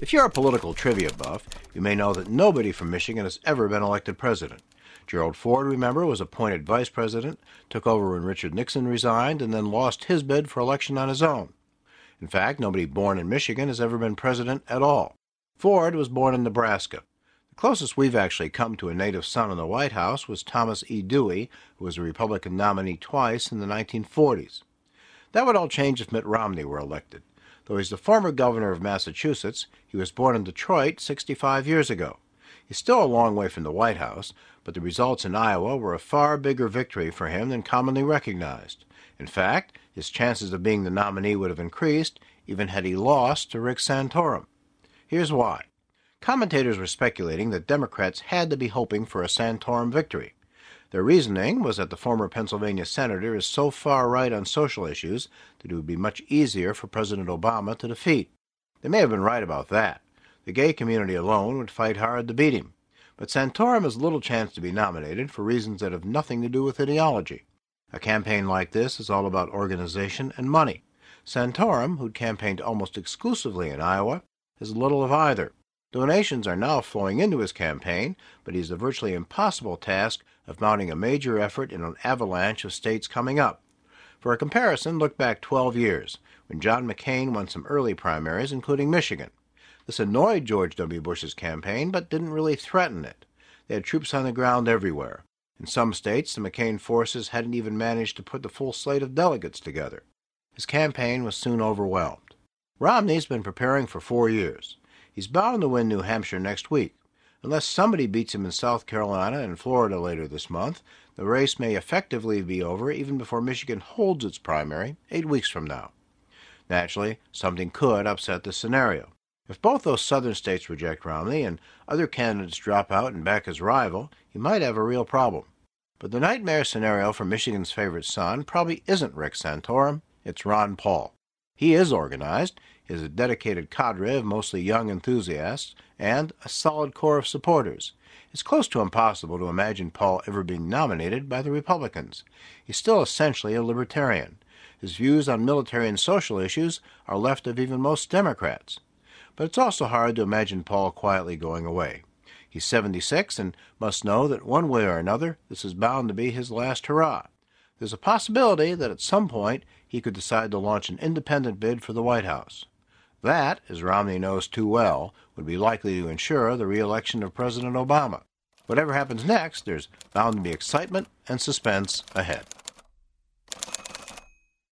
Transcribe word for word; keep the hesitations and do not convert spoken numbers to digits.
If you're a political trivia buff, you may know that nobody from Michigan has ever been elected president. Gerald Ford, remember, was appointed vice president, took over when Richard Nixon resigned, and then lost his bid for election on his own. In fact, nobody born in Michigan has ever been president at all. Ford was born in Nebraska. The closest we've actually come to a native son in the White House was Thomas E. Dewey, who was a Republican nominee twice in the nineteen forties. That would all change if Mitt Romney were elected. Though he's the former governor of Massachusetts, he was born in Detroit sixty-five years ago. He's still a long way from the White House, but the results in Iowa were a far bigger victory for him than commonly recognized. In fact, his chances of being the nominee would have increased, even had he lost to Rick Santorum. Here's why. Commentators were speculating that Democrats had to be hoping for a Santorum victory. Their reasoning was that the former Pennsylvania senator is so far right on social issues that it would be much easier for President Obama to defeat. They may have been right about that. The gay community alone would fight hard to beat him. But Santorum has little chance to be nominated for reasons that have nothing to do with ideology. A campaign like this is all about organization and money. Santorum, who'd campaigned almost exclusively in Iowa, has little of either. Donations are now flowing into his campaign, but he has the virtually impossible task of mounting a major effort in an avalanche of states coming up. For a comparison, look back twelve years, when John McCain won some early primaries, including Michigan. This annoyed George W. Bush's campaign, but didn't really threaten it. They had troops on the ground everywhere. In some states, the McCain forces hadn't even managed to put the full slate of delegates together. His campaign was soon overwhelmed. Romney's been preparing for four years. He's bound to win New Hampshire next week. Unless somebody beats him in South Carolina and Florida later this month, the race may effectively be over even before Michigan holds its primary eight weeks from now. Naturally, something could upset this scenario. If both those southern states reject Romney and other candidates drop out and back his rival, he might have a real problem. But the nightmare scenario for Michigan's favorite son probably isn't Rick Santorum, it's Ron Paul. He is organized, he has a dedicated cadre of mostly young enthusiasts, and a solid core of supporters. It's close to impossible to imagine Paul ever being nominated by the Republicans. He's still essentially a libertarian. His views on military and social issues are left of even most Democrats. But it's also hard to imagine Paul quietly going away. He's seventy-six and must know that one way or another this is bound to be his last hurrah. There's a possibility that at some point he could decide to launch an independent bid for the White House. That, as Romney knows too well, would be likely to ensure the re-election of President Obama. Whatever happens next, there's bound to be excitement and suspense ahead.